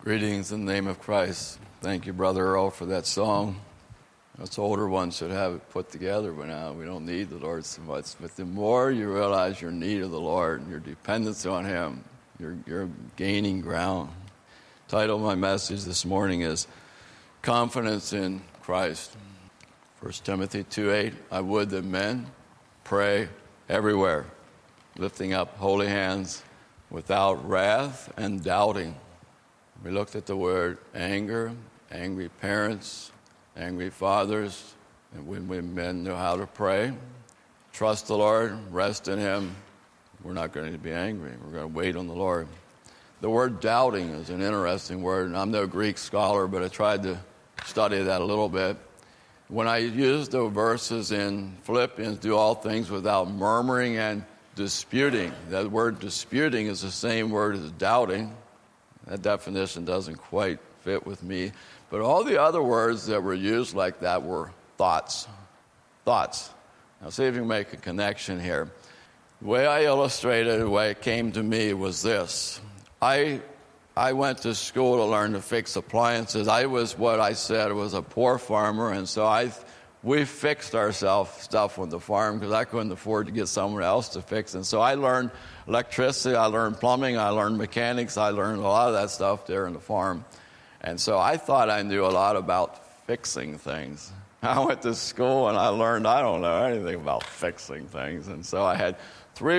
Greetings in the name of Christ. Thank you, Brother Earl, for that song. Us older ones should have it put together by now. We don't need the Lord so much. But the more you realize your need of the Lord and your dependence on Him, you're gaining ground. The title of my message this morning is Confidence in Christ. 1 Timothy 2:8, I would that men pray everywhere, lifting up holy hands without wrath and doubting. We looked at the word anger, angry parents, angry fathers, and when we men know how to pray, trust the Lord, rest in Him, we're not going to be angry. We're going to wait on the Lord. The word doubting is an interesting word, and I'm no Greek scholar, but I tried to study that a little bit. When I used the verses in Philippians, do all things without murmuring and disputing. That word disputing is the same word as doubting. That definition doesn't quite fit with me. But all the other words that were used like that were thoughts. Thoughts. Now see if you can make a connection here. The way I illustrated it, the way it came to me was this. I went to school to learn to fix appliances. I was what I said was a poor farmer, and so we fixed ourselves stuff on the farm because I couldn't afford to get someone else to fix it. And so I learned electricity, I learned plumbing, I learned mechanics, I learned a lot of that stuff there in the farm. And so I thought I knew a lot about fixing things. I went to school and I learned I don't know anything about fixing things. And so I had 3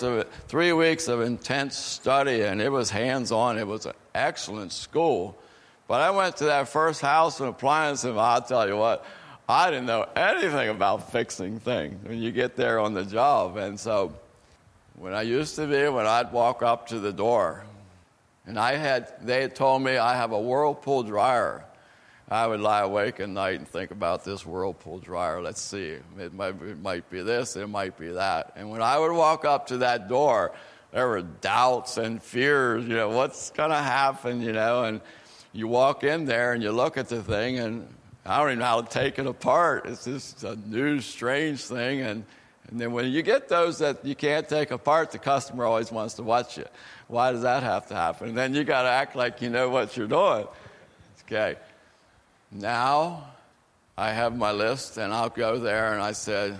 weeks of intense study, and it was hands-on. It was an excellent school. But I went to that first house and appliance, and I'll tell you what, I didn't know anything about fixing things when you get there on the job. And so when I'd walk up to the door, and they had told me I have a Whirlpool dryer. I would lie awake at night and think about this Whirlpool dryer. Let's see. It might be this, it might be that. And when I would walk up to that door, there were doubts and fears, what's going to happen, and you walk in there and you look at the thing, and I don't even know how to take it apart. It's just a new, strange thing. And then when you get those that you can't take apart, the customer always wants to watch you. Why does that have to happen? And then you got to act like you know what you're doing. Okay. Now I have my list, and I'll go there, and I said,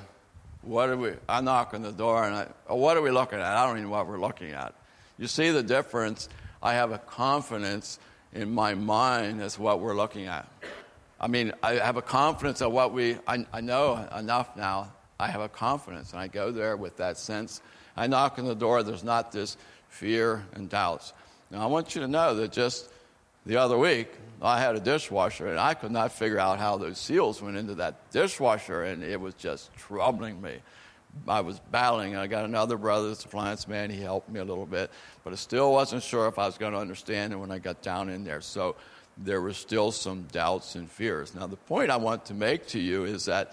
I knock on the door, and what are we looking at? I don't even know what we're looking at. You see the difference? I have a confidence in my mind as what we're looking at. I have a confidence of what I know enough now. I have a confidence, and I go there with that sense. I knock on the door. There's not this fear and doubts. Now, I want you to know that just the other week, I had a dishwasher, and I could not figure out how those seals went into that dishwasher, and it was just troubling me. I was battling. I got another brother, that's a appliance man. He helped me a little bit, but I still wasn't sure if I was going to understand it when I got down in there. So there were still some doubts and fears. Now, the point I want to make to you is that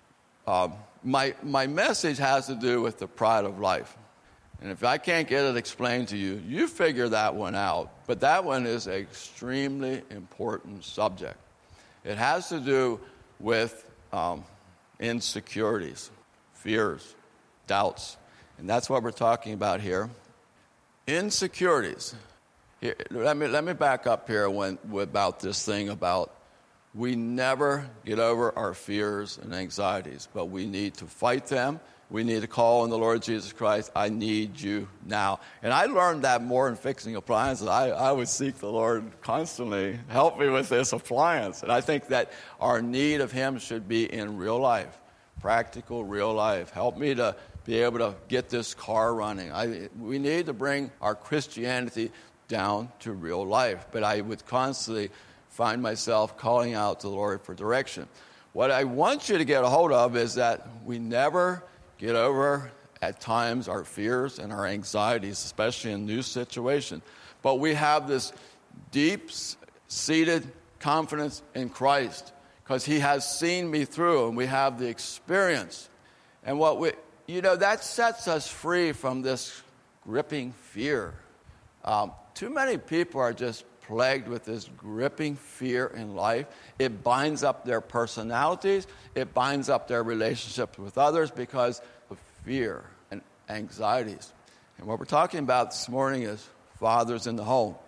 my message has to do with the pride of life. And if I can't get it explained to you, you figure that one out. But that one is an extremely important subject. It has to do with insecurities, fears, doubts. And that's what we're talking about here. Insecurities. Here, let me back up here about this thing about we never get over our fears and anxieties, but we need to fight them. We need to call on the Lord Jesus Christ. I need you now. And I learned that more in fixing appliances. I would seek the Lord constantly. Help me with this appliance. And I think that our need of Him should be in real life, practical real life. Help me to be able to get this car running. We need to bring our Christianity down to real life. But I would constantly find myself calling out to the Lord for direction. What I want you to get a hold of is that we never get over, at times, our fears and our anxieties, especially in new situations. But we have this deep-seated confidence in Christ because He has seen me through, and we have the experience. And that sets us free from this gripping fear. Too many people are just plagued with this gripping fear in life. It binds up their personalities. It binds up their relationships with others because of fear and anxieties. And what we're talking about this morning is fathers in the home.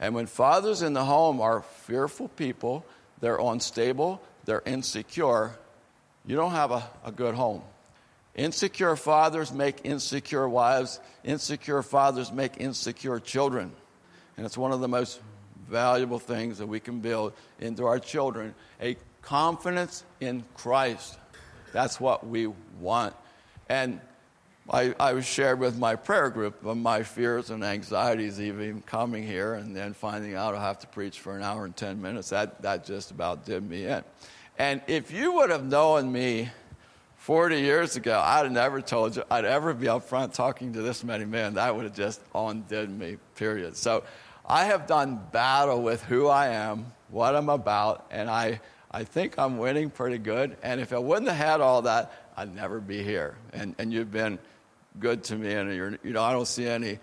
And when fathers in the home are fearful people, they're unstable, they're insecure, you don't have a good home. Insecure fathers make insecure wives. Insecure fathers make insecure children. And it's one of the most valuable things that we can build into our children, a confidence in Christ. That's what we want. And I was shared with my prayer group of my fears and anxieties even coming here and then finding out I have to preach for an hour and 10 minutes. That just about did me in. And if you would have known me 40 years ago, I'd have never told you I'd ever be up front talking to this many men. That would have just undid me, period. So I have done battle with who I am, what I'm about, and I think I'm winning pretty good. And if I wouldn't have had all that, I'd never be here. And you've been good to me, and I don't see any.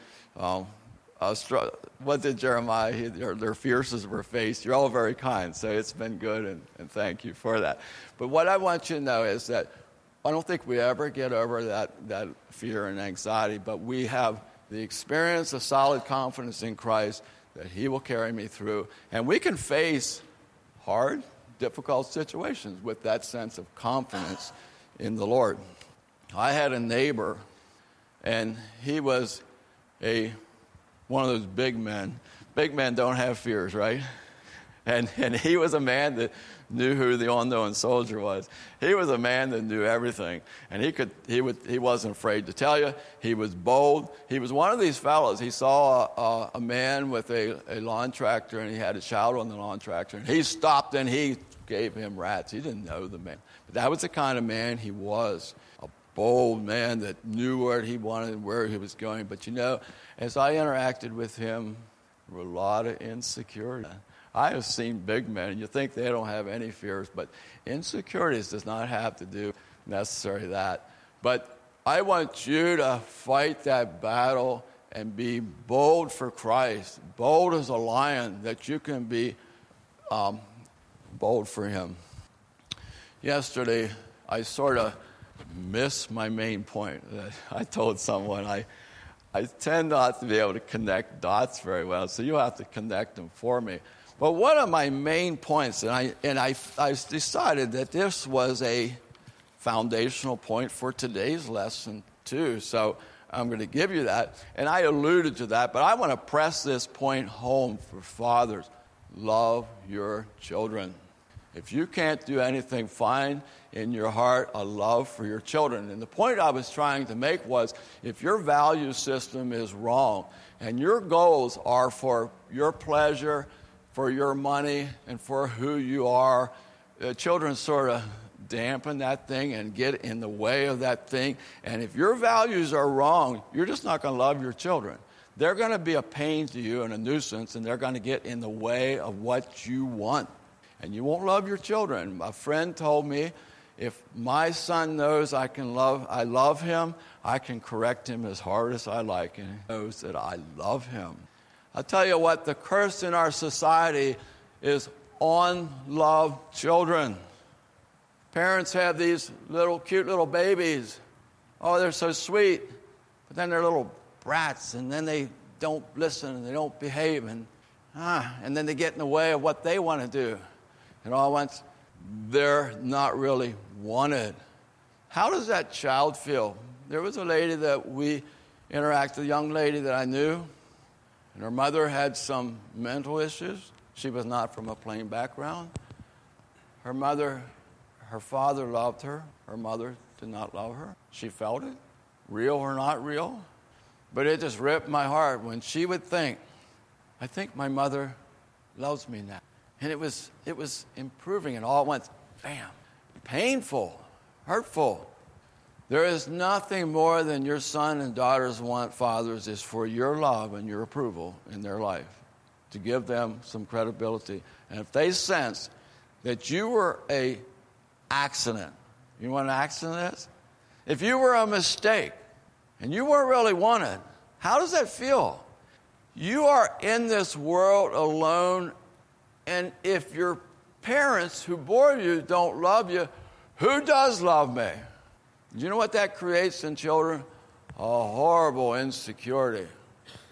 What did Jeremiah? Their fierces were faced. You're all very kind, so it's been good, and thank you for that. But what I want you to know is that I don't think we ever get over that fear and anxiety, but we have the experience of solid confidence in Christ that He will carry me through, and we can face hard, difficult situations with that sense of confidence in the Lord. I had a neighbor, and he was one of those big men. Big men don't have fears, right? And he was a man that knew who the unknown soldier was. He was a man that knew everything, and he wasn't afraid to tell you. He was bold. He was one of these fellows. He saw a man with a lawn tractor, and he had a child on the lawn tractor, and he stopped and he gave him rats. He didn't know the man, but that was the kind of man he was. A bold man that knew where he wanted and where he was going. But as I interacted with him, there were a lot of insecurity. I have seen big men, and you think they don't have any fears, but insecurities does not have to do necessarily that. But I want you to fight that battle and be bold for Christ, bold as a lion, that you can be bold for Him. Yesterday, I sort of missed my main point. I told someone I tend not to be able to connect dots very well, so you have to connect them for me. But one of my main points, and I decided that this was a foundational point for today's lesson too, so I'm going to give you that. And I alluded to that, but I want to press this point home for fathers. Love your children. If you can't do anything, find in your heart a love for your children. And the point I was trying to make was, if your value system is wrong and your goals are for your pleasure, for your money, and for who you are, children sort of dampen that thing and get in the way of that thing. And if your values are wrong, you're just not going to love your children. They're going to be a pain to you and a nuisance, and they're going to get in the way of what you want. And you won't love your children. A friend told me, if my son knows I love him, I can correct him as hard as I like, and he knows that I love him. I'll tell you what, the curse in our society is unloved children. Parents have these cute little babies. Oh, they're so sweet. But then they're little brats, and then they don't listen, and they don't behave, and then they get in the way of what they want to do. And all once, they're not really wanted. How does that child feel? There was a lady that we interacted, a young lady that I knew, and her mother had some mental issues. She was not from a plain background. Her father loved her. Her mother did not love her. She felt it, real or not real. But it just ripped my heart when she would think, I think my mother loves me now. And it was improving, and all at once, bam, painful, hurtful. There is nothing more than your son and daughters want, fathers, is for your love and your approval in their life, to give them some credibility. And if they sense that you were an accident, you know what an accident is? If you were a mistake and you weren't really wanted, how does that feel? You are in this world alone, and if your parents who bore you don't love you, who does love me? Do you know what that creates in children? A horrible insecurity.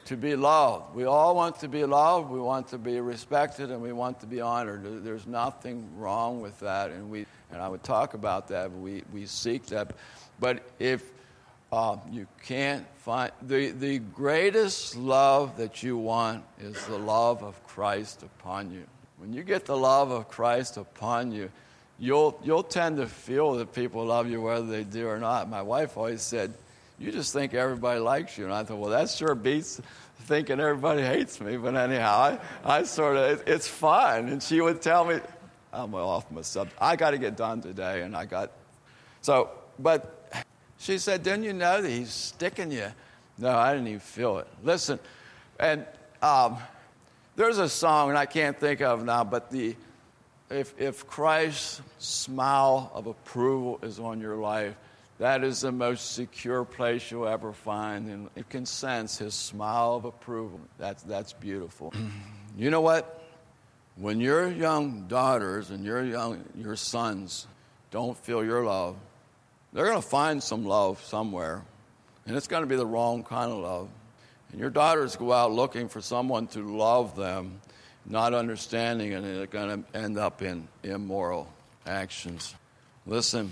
to be loved. We all want to be loved. We want to be respected, and we want to be honored. There's nothing wrong with that, and I would talk about that. We seek that, but if you can't find the greatest love that you want is the love of Christ upon you. When you get the love of Christ upon you, you'll tend to feel that people love you whether they do or not. My wife always said, "You just think everybody likes you," and I thought, well, that sure beats thinking everybody hates me. But anyhow, I sort of, it's fun. And she would tell me, I'm well off my subject. I got to get done today, and but she said, "Didn't you know that he's sticking you?" No, I didn't even feel it. Listen, and there's a song, and I can't think of it now, but if Christ's smile of approval is on your life, that is the most secure place you'll ever find, and you can sense his smile of approval. That's beautiful. You know what? When your young daughters and your sons don't feel your love, they're going to find some love somewhere, and it's going to be the wrong kind of love. And your daughters go out looking for someone to love them, not understanding, and they're going to end up in immoral actions. Listen,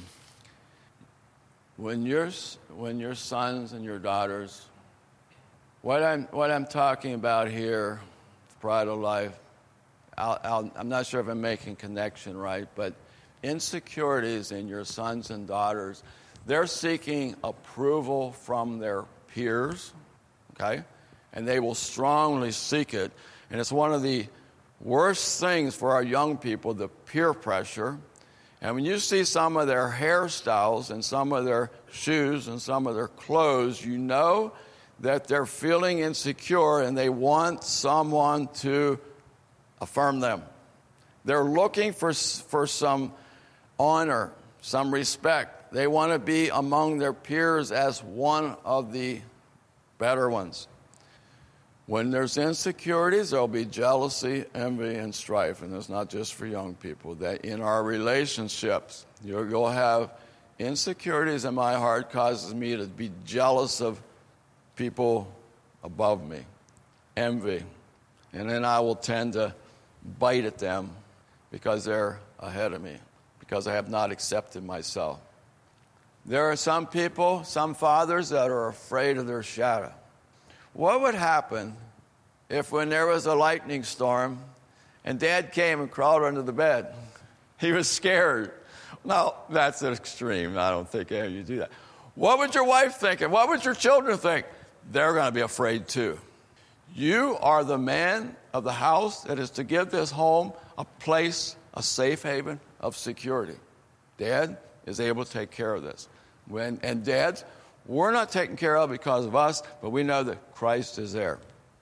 when your sons and your daughters, what I'm talking about here, Pride of Life, I'm not sure if I'm making connection right, but insecurities in your sons and daughters, they're seeking approval from their peers, okay? And they will strongly seek it. And it's one of the worst things for our young people, the peer pressure. And when you see some of their hairstyles and some of their shoes and some of their clothes, you know that they're feeling insecure and they want someone to affirm them. They're looking for some honor, some respect. They want to be among their peers as one of the better ones. When there's insecurities, there'll be jealousy, envy, and strife. And it's not just for young people. That in our relationships, you'll have insecurities, and my heart causes me to be jealous of people above me. Envy. And then I will tend to bite at them because they're ahead of me, because I have not accepted myself. There are some people, some fathers, that are afraid of their shadow. What would happen if when there was a lightning storm and Dad came and crawled under the bed? He was scared. Now, that's an extreme. I don't think any of you do that. What would your wife think? And what would your children think? They're going to be afraid too. You are the man of the house that is to give this home a place, a safe haven of security. Dad is able to take care of this. And dads, we're not taken care of because of us, but we know that Christ is there.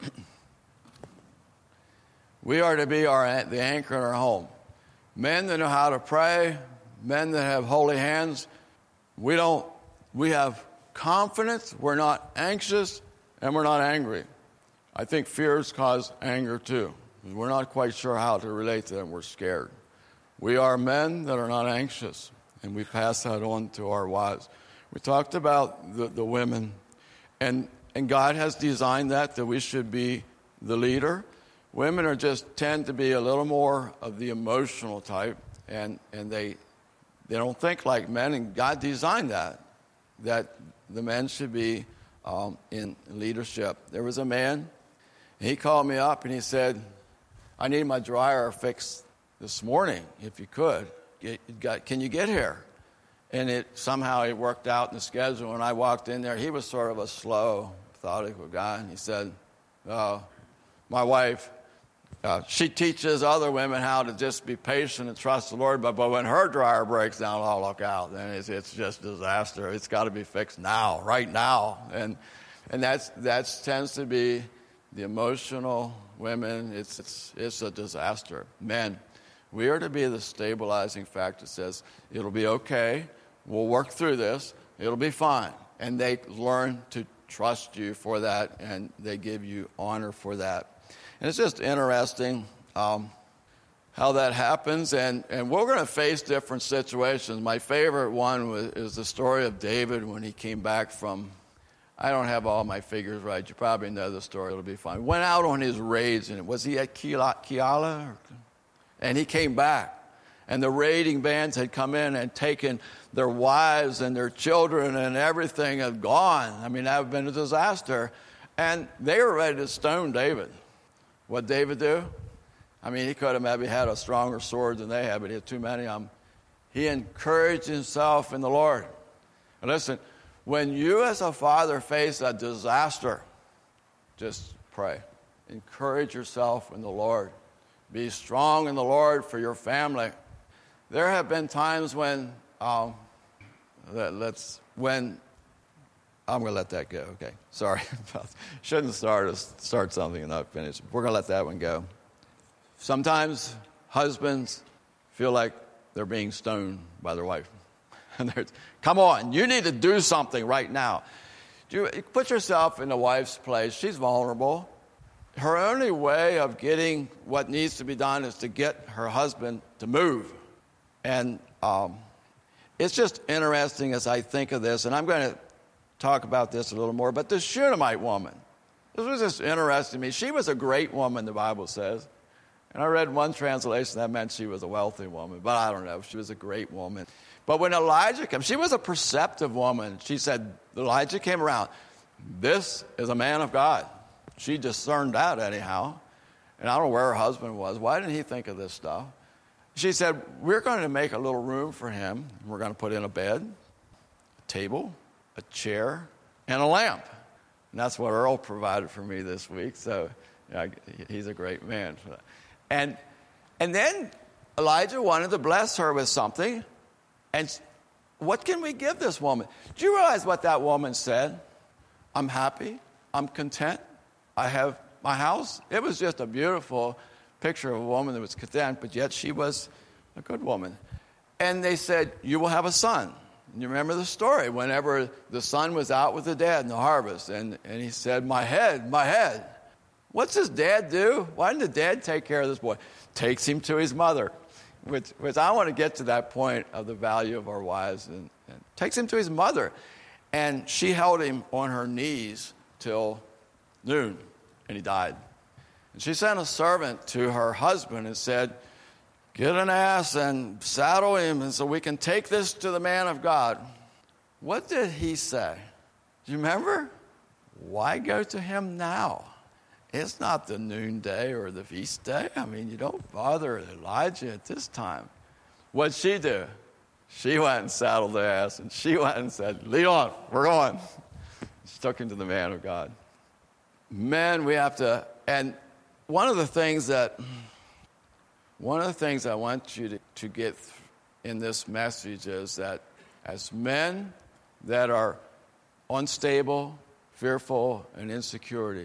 We are to be the anchor in our home. Men that know how to pray, men that have holy hands. We have confidence, we're not anxious, and we're not angry. I think fears cause anger too. We're not quite sure how to relate to them. We're scared. We are men that are not anxious, and we pass that on to our wives. We talked about the women, and God has designed that we should be the leader. Women tend to be a little more of the emotional type, and they don't think like men, and God designed that the men should be in leadership. There was a man, and he called me up, and he said, "I need my dryer fixed this morning, if you could. Can you get here?" And somehow it worked out in the schedule. When I walked in there, he was sort of a slow, methodical guy. And he said, my wife, she teaches other women how to just be patient and trust the Lord. But when her dryer breaks down, oh, look out. Then it's just disaster. It's got to be fixed now, right now. And that tends to be the emotional women. It's a disaster. Men, we are to be the stabilizing factor that says, it'll be okay. We'll work through this. It'll be fine. And they learn to trust you for that, and they give you honor for that. And it's just interesting how that happens. And we're going to face different situations. My favorite one is the story of David when he came back from I don't have all my figures right. You probably know the story. It'll be fine. Went out on his raids, and was he at Keala? And he came back. And the raiding bands had come in and taken their wives and their children, and everything had gone. I mean, that would have been a disaster. And they were ready to stone David. What did David do? I mean, he could have maybe had a stronger sword than they had, but he had too many of them. He encouraged himself in the Lord. And listen, when you as a father face a disaster, just pray. Encourage yourself in the Lord. Be strong in the Lord for your family. There have been times when, I'm going to let that go. Okay, sorry. Shouldn't start something and not finish. We're going to let that one go. Sometimes husbands feel like they're being stoned by their wife. And come on, you need to do something right now. You put yourself in the wife's place. She's vulnerable. Her only way of getting what needs to be done is to get her husband to move. And it's just interesting as I think of this, and I'm going to talk about this a little more, but the Shunammite woman, this was just interesting to me. She was a great woman, the Bible says. And I read one translation that meant she was a wealthy woman, but I don't know. She was a great woman. But when Elijah came, she was a perceptive woman. She said, Elijah came around. This is a man of God. She discerned that anyhow. And I don't know where her husband was. Why didn't he think of this stuff? She said, we're going to make a little room for him. We're going to put in a bed, a table, a chair, and a lamp. And that's what Earl provided for me this week. So yeah, he's a great man for that. And then Elijah wanted to bless her with something. And what can we give this woman? Do you realize what that woman said? I'm happy. I'm content. I have my house. It was just a beautiful picture of a woman that was content, but yet she was a good woman. And they said, you will have a son. And you remember the story, whenever the son was out with the dad in the harvest, and he said, my head. What's his dad do? Why didn't the dad take care of this boy? Takes him to his mother, which I want to get to that point of the value of our wives, and takes him to his mother. And she held him on her knees till noon, and he died. And she sent a servant to her husband and said, get an ass and saddle him, and so we can take this to the man of God. What did he say? Do you remember? Why go to him now? It's not the noonday or the feast day. I mean, you don't bother Elijah at this time. What'd she do? She went and saddled the ass, and she went and said, lead on, we're going. She took him to the man of God. Men, we have to, and one of the things I want you to get in this message is that as men that are unstable, fearful, and insecure,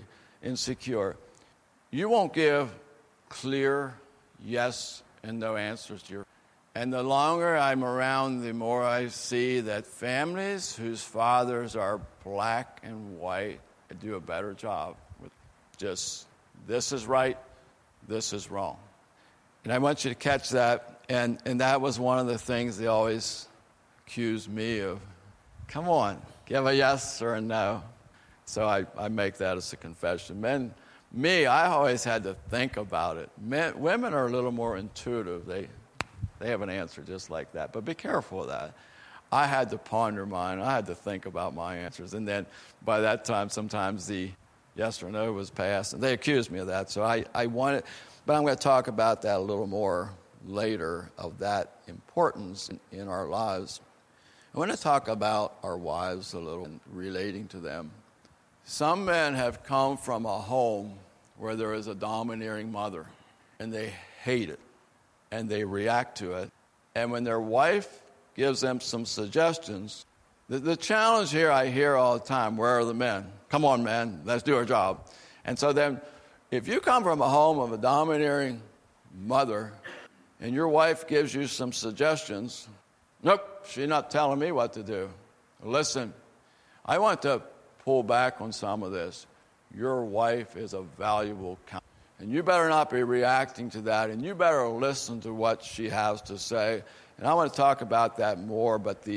you won't give clear yes and no answers to your. And the longer I'm around, the more I see that families whose fathers are black and white do a better job with just this is right, this is wrong. And I want you to catch that. And that was one of the things they always accused me of. Come on, give a yes or a no. So I make that as a confession. Men, I always had to think about it. Women are a little more intuitive. They have an answer just like that. But be careful of that. I had to ponder mine. I had to think about my answers. And then by that time, sometimes the yes or no was passed. And they accused me of that. So I wanted, but I'm going to talk about that a little more later, of that importance in our lives. I want to talk about our wives a little and relating to them. Some men have come from a home where there is a domineering mother, and they hate it, and they react to it. And when their wife gives them some suggestions, the challenge here I hear all the time, where are the men? Come on, men, let's do our job. And so then, if you come from a home of a domineering mother, and your wife gives you some suggestions, nope, she's not telling me what to do. Listen, I want to pull back on some of this. Your wife is a valuable counsel. And you better not be reacting to that, and you better listen to what she has to say. And I want to talk about that more, but the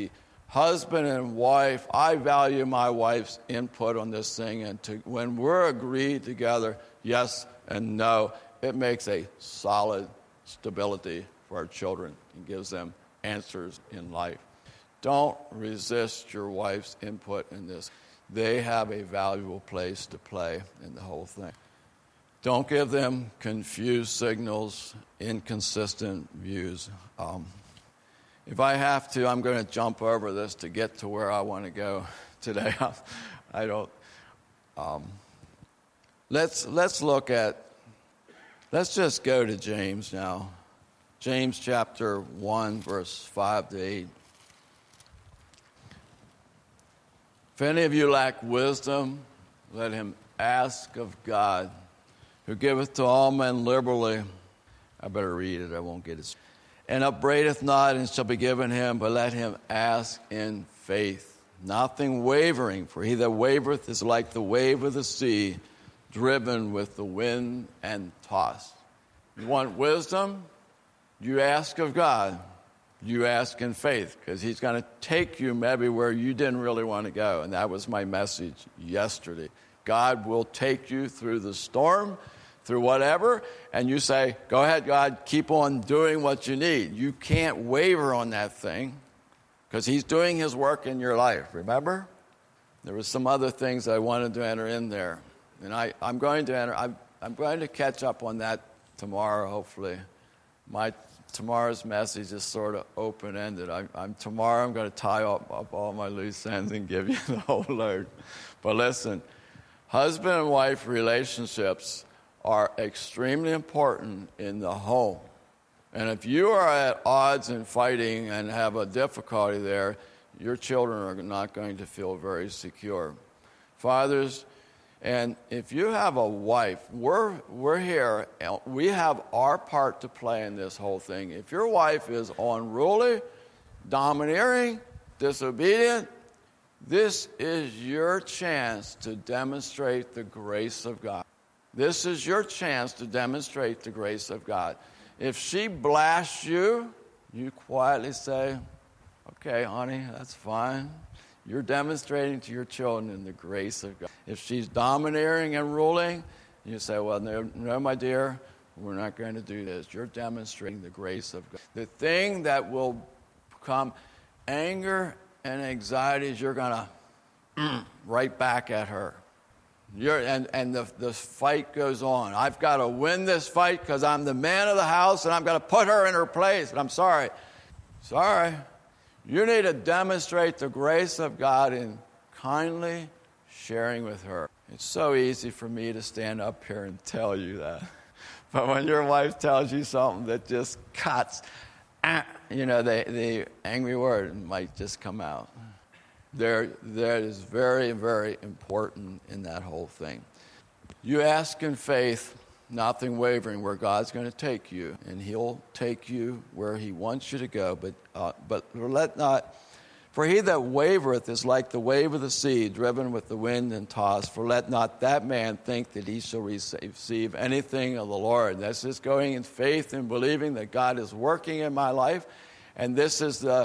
husband and wife, I value my wife's input on this thing. And when we're agreed together, yes and no, it makes a solid stability for our children and gives them answers in life. Don't resist your wife's input in this. They have a valuable place to play in the whole thing. Don't give them confused signals, inconsistent views. If I have to, I'm going to jump over this to get to where I want to go today. I don't. Let's just go to James now. James chapter 1, verse 5 to 8. If any of you lack wisdom, let him ask of God, who giveth to all men liberally. I better read it, I won't get it. And upbraideth not, and shall be given him, but let him ask in faith, nothing wavering. For he that wavereth is like the wave of the sea, driven with the wind and tossed. You want wisdom? You ask of God. You ask in faith, because he's going to take you maybe where you didn't really want to go. And that was my message yesterday. God will take you through the storm, through whatever, and you say, go ahead, God, keep on doing what you need. You can't waver on that thing, because he's doing his work in your life, remember? There were some other things I wanted to enter in there. And I'm going to catch up on that tomorrow, hopefully. Tomorrow's message is sort of open-ended. Tomorrow I'm going to tie up all my loose ends and give you the whole load. But listen, husband and wife relationships are extremely important in the home. And if you are at odds and fighting and have a difficulty there, your children are not going to feel very secure. Fathers, and if you have a wife, we're here, we have our part to play in this whole thing. If your wife is unruly, domineering, disobedient, this is your chance to demonstrate the grace of God. This is your chance to demonstrate the grace of God. If she blasts you, you quietly say, okay, honey, that's fine. You're demonstrating to your children the grace of God. If she's domineering and ruling, you say, well, no, my dear, we're not going to do this. You're demonstrating the grace of God. The thing that will become anger and anxiety is you're going to right back at her. And the fight goes on. I've got to win this fight because I'm the man of the house and I'm going to put her in her place. And I'm sorry. You need to demonstrate the grace of God in kindly sharing with her. It's so easy for me to stand up here and tell you that. But when your wife tells you something that just cuts, the angry word might just come out. That is very, very important in that whole thing. You ask in faith, nothing wavering, where God's going to take you, and he'll take you where he wants you to go. But let not, for he that wavereth is like the wave of the sea, driven with the wind and tossed. For let not that man think that he shall receive anything of the Lord. That's just going in faith and believing that God is working in my life, and this is the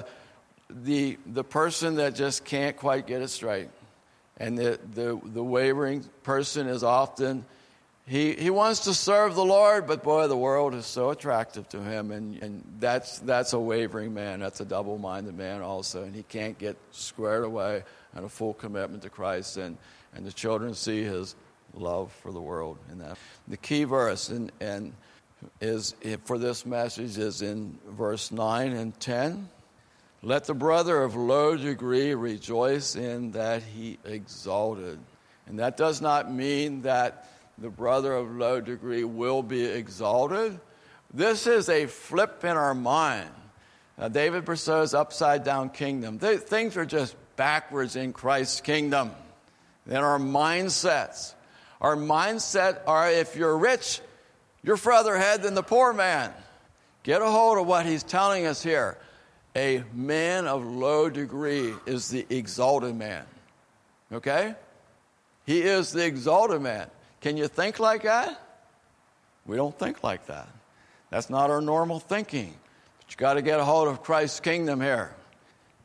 person that just can't quite get it straight. And the wavering person is often, he wants to serve the Lord, but boy, the world is so attractive to him, and that's a wavering man. That's a double-minded man also, and he can't get squared away and a full commitment to Christ, and the children see his love for the world in that. The key verse and is for this message is in verse 9 and 10. Let the brother of low degree rejoice in that he exalted. And that does not mean that the brother of low degree will be exalted. This is a flip in our mind. David Brousseau's upside down kingdom. Things are just backwards in Christ's kingdom. In our mindsets. Our mindset are, if you're rich, you're further ahead than the poor man. Get a hold of what he's telling us here. A man of low degree is the exalted man. Okay? He is the exalted man. Can you think like that? We don't think like that. That's not our normal thinking. But you got to get a hold of Christ's kingdom here.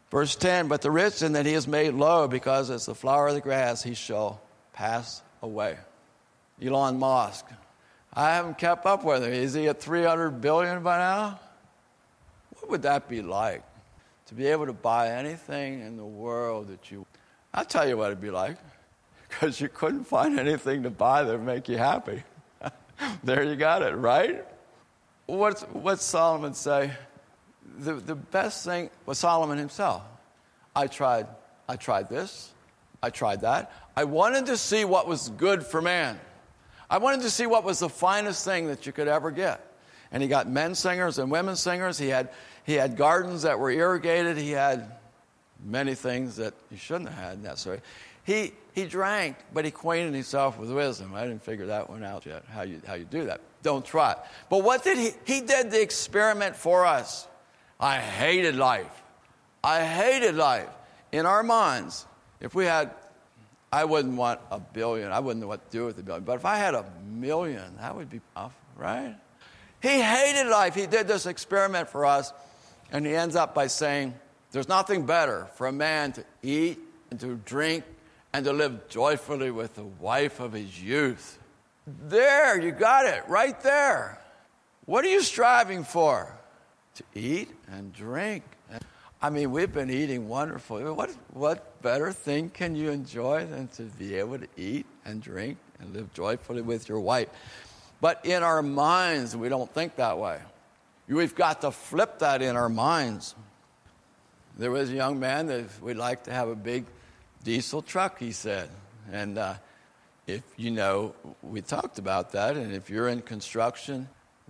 Verse 10, but the rich in that he is made low, because as the flower of the grass he shall pass away. Elon Musk. I haven't kept up with him. Is he at 300 billion by now? What would that be like? To be able to buy anything in the world that you... I'll tell you what it'd be like. Because you couldn't find anything to buy that would make you happy. There you got it, right? What's Solomon say? The best thing was Solomon himself. I tried this. I tried that. I wanted to see what was good for man. I wanted to see what was the finest thing that you could ever get. And he got men singers and women singers. He had gardens that were irrigated. He had many things that he shouldn't have had necessarily. He drank, but he acquainted himself with wisdom. I didn't figure that one out yet, how you do that. Don't try it. But what did he? He did the experiment for us. I hated life. I hated life. In our minds, if we had, I wouldn't want a billion. I wouldn't know what to do with a billion. But if I had a million, that would be enough, right? He hated life. He did this experiment for us. And he ends up by saying, there's nothing better for a man to eat and to drink and to live joyfully with the wife of his youth. There, you got it, right there. What are you striving for? To eat and drink. I mean, we've been eating wonderfully. What better thing can you enjoy than to be able to eat and drink and live joyfully with your wife? But in our minds, we don't think that way. We've got to flip that in our minds. There was a young man that would like to have a big diesel truck, he said. And if you know, we talked about that. And if you're in construction,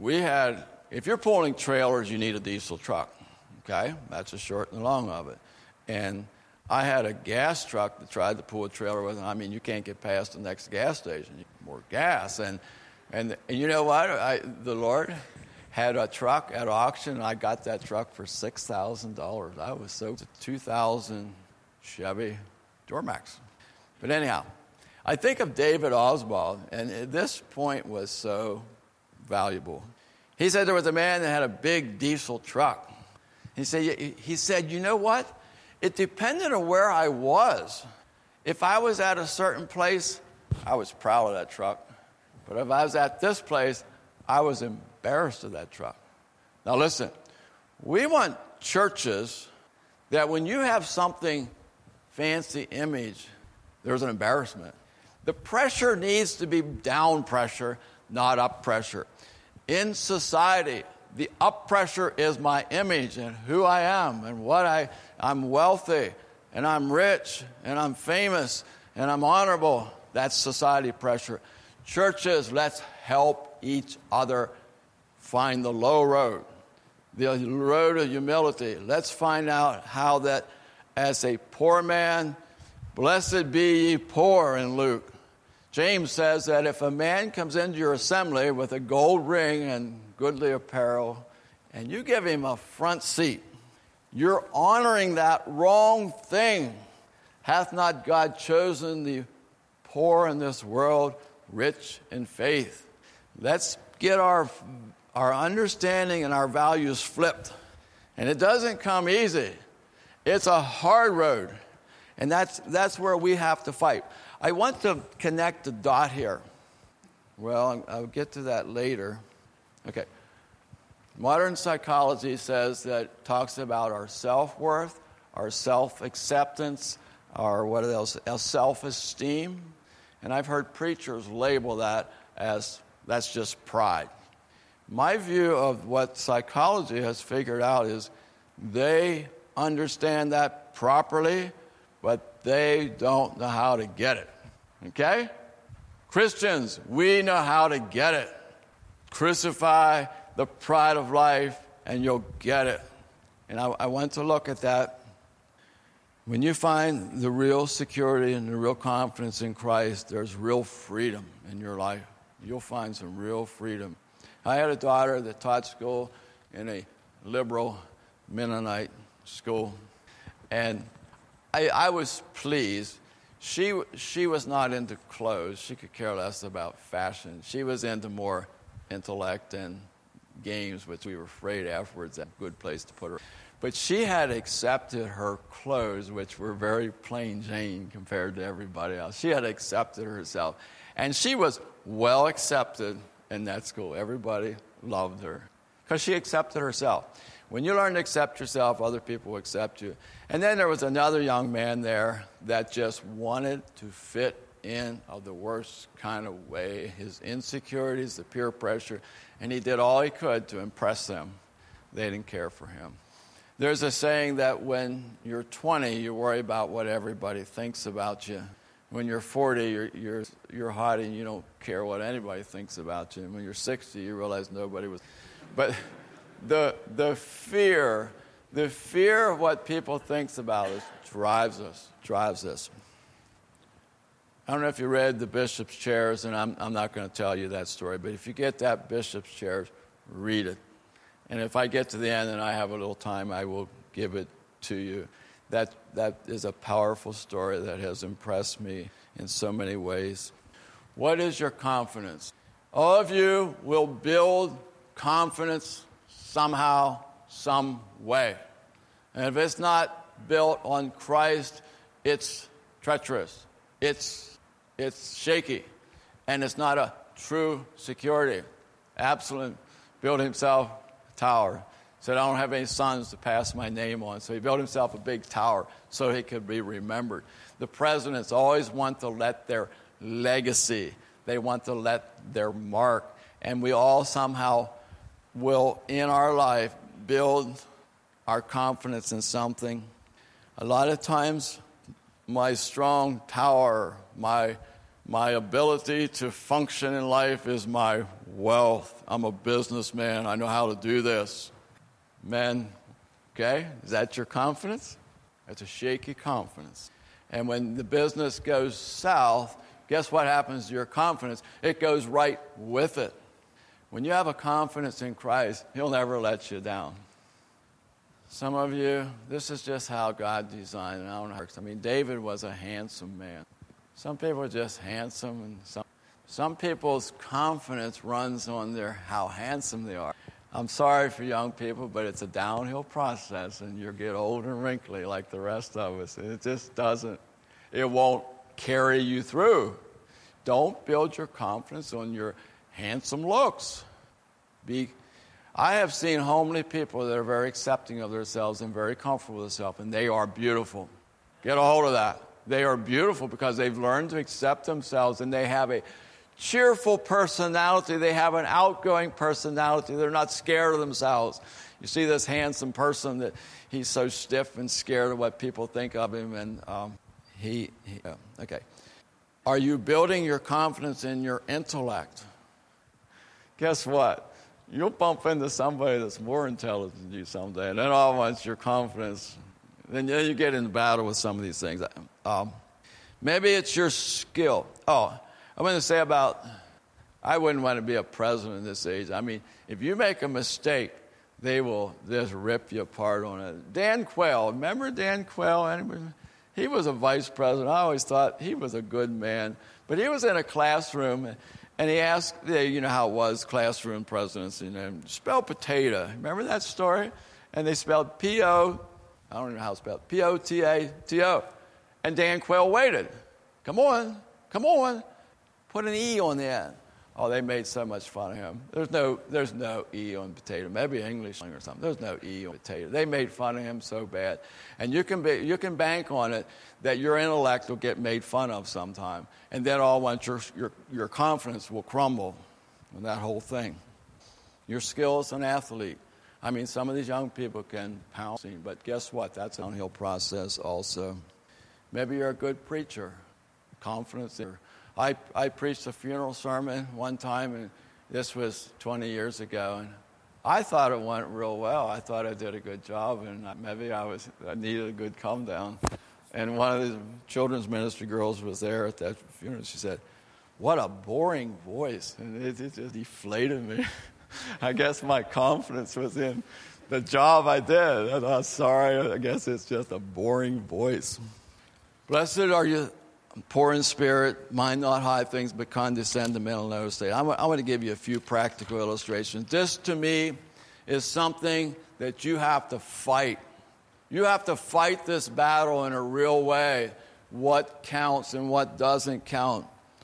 if you're pulling trailers, you need a diesel truck. Okay? That's the short and the long of it. And I had a gas truck that tried to pull a trailer with. I mean, you can't get past the next gas station. You need more gas. And you know what? The Lord had a truck at auction, and I got that truck for $6,000. I was so... It's a 2000 Chevy Duramax. But anyhow, I think of David Oswald, and this point was so valuable. He said there was a man that had a big diesel truck. He said, you know what? It depended on where I was. If I was at a certain place, I was proud of that truck. But if I was at this place, I was embarrassed of that truck. Now listen, we want churches that when you have something fancy image, there's an embarrassment. The pressure needs to be down pressure, not up pressure. In society, the up pressure is my image and who I am and what I'm wealthy and I'm rich and I'm famous and I'm honorable. That's society pressure. Churches, let's help each other find the low road, the road of humility. Let's find out how that as a poor man, blessed be ye poor in Luke. James says that if a man comes into your assembly with a gold ring and goodly apparel, and you give him a front seat, you're honoring that wrong thing. Hath not God chosen the poor in this world rich in faith? Let's get our understanding and our values flipped. And it doesn't come easy. It's a hard road. And that's where we have to fight. I want to connect the dot here. Well, I'll get to that later. Okay. Modern psychology talks about our self-worth, our self-acceptance, our self-esteem. And I've heard preachers label that as that's just pride. My view of what psychology has figured out is they understand that properly, but they don't know how to get it. Okay? Christians, we know how to get it. Crucify the pride of life and you'll get it. And I want to look at that. When you find the real security and the real confidence in Christ, there's real freedom in your life. You'll find some real freedom. I had a daughter that taught school in a liberal Mennonite school, and I was pleased. She was not into clothes. She could care less about fashion. She was into more intellect and games, which we were afraid afterwards, a good place to put her. But she had accepted her clothes, which were very plain Jane compared to everybody else. She had accepted herself. And she was well accepted in that school. Everybody loved her because she accepted herself. When you learn to accept yourself, other people will accept you. And then there was another young man there that just wanted to fit in of the worst kind of way. His insecurities, the peer pressure, and he did all he could to impress them. They didn't care for him. There's a saying that when you're 20, you worry about what everybody thinks about you. When you're 40, you're haughty and you don't care what anybody thinks about you. And when you're 60, you realize nobody was. But the fear of what people thinks about us drives us. I don't know if you read The Bishop's Chairs, and I'm not going to tell you that story, but if you get that Bishop's Chairs, read it. And if I get to the end and I have a little time, I will give it to you. That is a powerful story that has impressed me in so many ways. What is your confidence? All of you will build confidence somehow, some way. And if it's not built on Christ, it's treacherous. It's shaky. And it's not a true security. Absalom built himself a tower. Said, I don't have any sons to pass my name on. So he built himself a big tower so he could be remembered. The presidents always want to let their legacy, they want to let their mark. And we all somehow will, in our life, build our confidence in something. A lot of times, my strong tower, my ability to function in life is my wealth. I'm a businessman. I know how to do this. Men, okay? Is that your confidence? That's a shaky confidence. And when the business goes south, guess what happens to your confidence? It goes right with it. When you have a confidence in Christ, He'll never let you down. Some of you, this is just how God designed it. I don't know. I mean, David was a handsome man. Some people are just handsome, and some people's confidence runs on how handsome they are. I'm sorry for young people, but it's a downhill process, and you get old and wrinkly like the rest of us. It just doesn't. It won't carry you through. Don't build your confidence on your handsome looks. I have seen homely people that are very accepting of themselves and very comfortable with themselves, and they are beautiful. Get a hold of that. They are beautiful because they've learned to accept themselves, and they have a cheerful personality. They have an outgoing personality. They're not scared of themselves. You see this handsome person that he's so stiff and scared of what people think of him, and okay. Are you building your confidence in your intellect? Guess what? You'll bump into somebody that's more intelligent than you someday, and then all at once your confidence, then you get in battle with some of these things. Maybe it's your skill. I'm going to say I wouldn't want to be a president in this age. I mean, if you make a mistake, they will just rip you apart on it. Dan Quayle, remember Dan Quayle? Anybody? He was a vice president. I always thought he was a good man. But he was in a classroom, and he asked, you know how it was, classroom presidents, spell potato. Remember that story? And they spelled P-O, I don't even know how it's spelled, P-O-T-A-T-O. And Dan Quayle waited. Come on. Put an E on the end. Oh, they made so much fun of him. There's no E on potato. Maybe English or something. There's no E on potato. They made fun of him so bad. And you can bank on it that your intellect will get made fun of sometime. And then all at once your confidence will crumble in that whole thing. Your skill as an athlete. I mean, some of these young people can pound, but guess what? That's a downhill process also. Maybe you're a good preacher. Confidence there. I preached a funeral sermon one time, and this was 20 years ago, and I thought it went real well. I thought I did a good job, and maybe I needed a good come down. And one of the children's ministry girls was there at that funeral. She said, "What a boring voice," and it just deflated me. I guess my confidence was in the job I did. And I'm sorry, I guess it's just a boring voice. Blessed are you, poor in spirit, mind not high things, but condescend to mental no state. I want to give you a few practical illustrations. This, to me, is something that you have to fight You have to fight this battle in a real way. What counts and what doesn't count.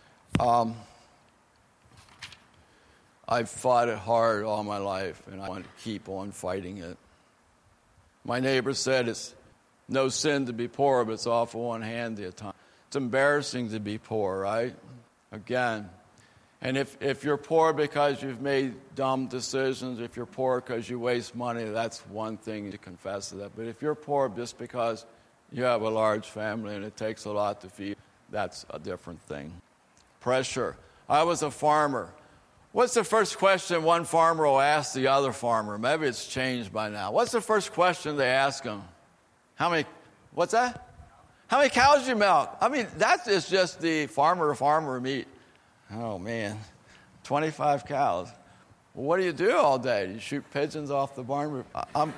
I've fought it hard all my life, and I want to keep on fighting it. My neighbor said it's no sin to be poor, but it's awful one-handed at times. It's embarrassing to be poor, right? Again. And if you're poor because you've made dumb decisions, if you're poor because you waste money, that's one thing to confess to that. But if you're poor just because you have a large family and it takes a lot to feed, that's a different thing. Pressure. I was a farmer. What's the first question one farmer will ask the other farmer? Maybe it's changed by now. What's the first question they ask them? What's that? How many cows do you milk? I mean, that is just the farmer meat. Oh, man, 25 cows. Well, what do you do all day? Do you shoot pigeons off the barn roof?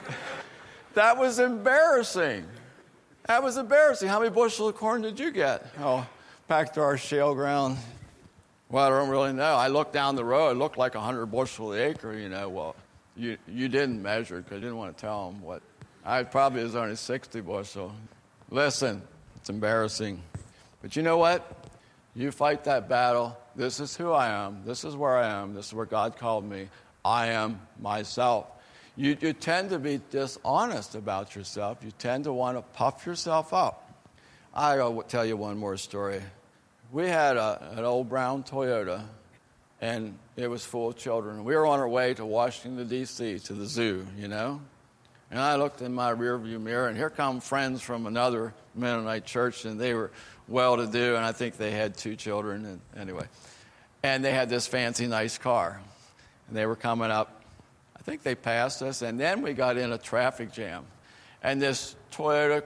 That was embarrassing. That was embarrassing. How many bushels of corn did you get? Oh, back to our shale ground. Well, I don't really know. I looked down the road. It looked like 100 bushel an acre, you know. Well, you didn't measure because I didn't want to tell them what. I probably was only 60 bushel. Listen, it's embarrassing. But you know what? You fight that battle. This is who I am. This is where I am. This is where God called me. I am myself. You tend to be dishonest about yourself. You tend to want to puff yourself up. I'll tell you one more story. We had an old brown Toyota, and it was full of children. We were on our way to Washington, D.C., to the zoo, you know. And I looked in my rearview mirror, and here come friends from another Mennonite church, and they were well-to-do, and I think they had 2 children. And anyway, and they had this fancy, nice car. And they were coming up. I think they passed us, and then we got in a traffic jam. And this Toyota,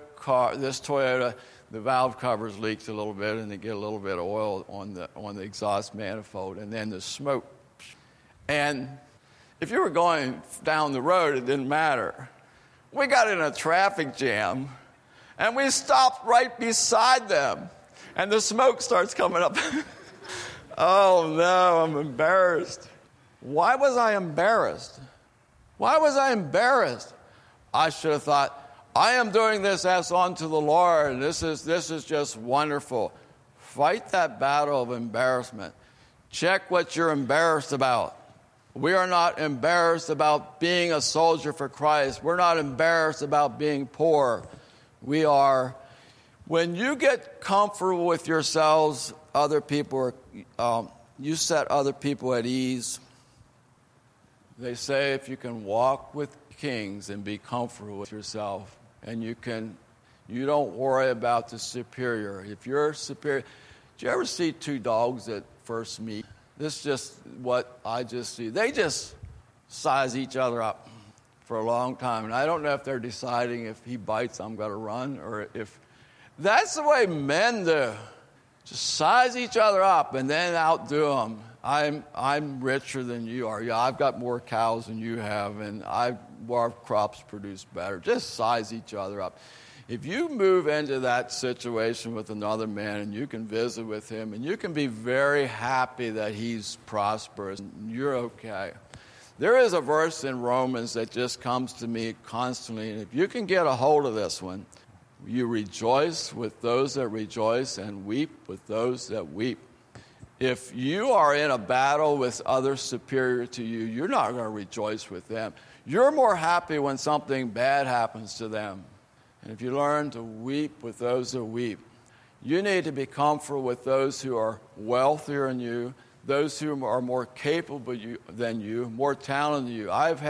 the valve covers leaked a little bit, and they get a little bit of oil on the exhaust manifold, and then the smoke. And if you were going down the road, it didn't matter. We got in a traffic jam, and we stopped right beside them, and the smoke starts coming up. Oh, no, I'm embarrassed. Why was I embarrassed? Why was I embarrassed? I should have thought, I am doing this as unto the Lord. This is just wonderful. Fight that battle of embarrassment. Check what you're embarrassed about. We are not embarrassed about being a soldier for Christ. We're not embarrassed about being poor. We are. When you get comfortable with yourselves, other people you set other people at ease. They say if you can walk with kings and be comfortable with yourself, and you don't worry about the superior. If you're superior, do you ever see 2 dogs at first meet? This is just what I just see. They just size each other up for a long time. And I don't know if they're deciding if he bites, I'm going to run, or if... That's the way men do. Just size each other up and then outdo them. I'm richer than you are. Yeah, I've got more cows than you have, and our crops produce better. Just size each other up. If you move into that situation with another man and you can visit with him and you can be very happy that he's prosperous, you're okay. There is a verse in Romans that just comes to me constantly, and if you can get a hold of this one, you rejoice with those that rejoice and weep with those that weep. If you are in a battle with others superior to you, you're not going to rejoice with them. You're more happy when something bad happens to them. And if you learn to weep with those that weep, you need to be comfortable with those who are wealthier than you, those who are more capable than you, more talented than you.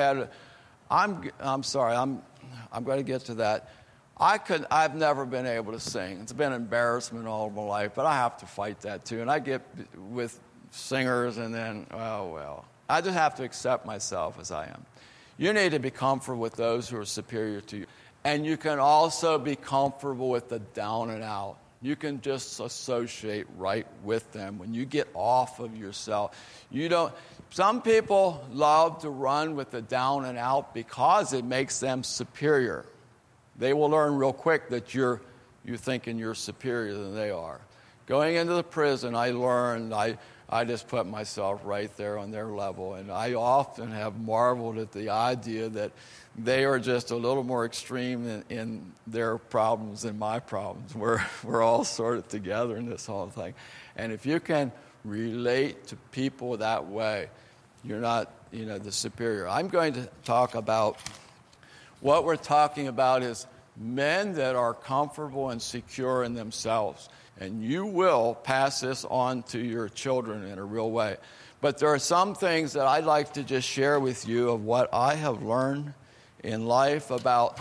I'm sorry, I'm going to get to that. I've never been able to sing. It's been embarrassment all of my life, but I have to fight that too. And I get with singers and then, oh, well. I just have to accept myself as I am. You need to be comfortable with those who are superior to you. And you can also be comfortable with the down and out. You can just associate right with them. When you get off of yourself, some people love to run with the down and out because it makes them superior. They will learn real quick that you're thinking you're superior than they are. Going into the prison, I learned, I I just put myself right there on their level. And I often have marveled at the idea that they are just a little more extreme in their problems than my problems. We're all sort of together in this whole thing. And if you can relate to people that way, you're not, the superior. I'm going to talk about, what we're talking about is men that are comfortable and secure in themselves. And you will pass this on to your children in a real way. But there are some things that I'd like to just share with you of what I have learned in life about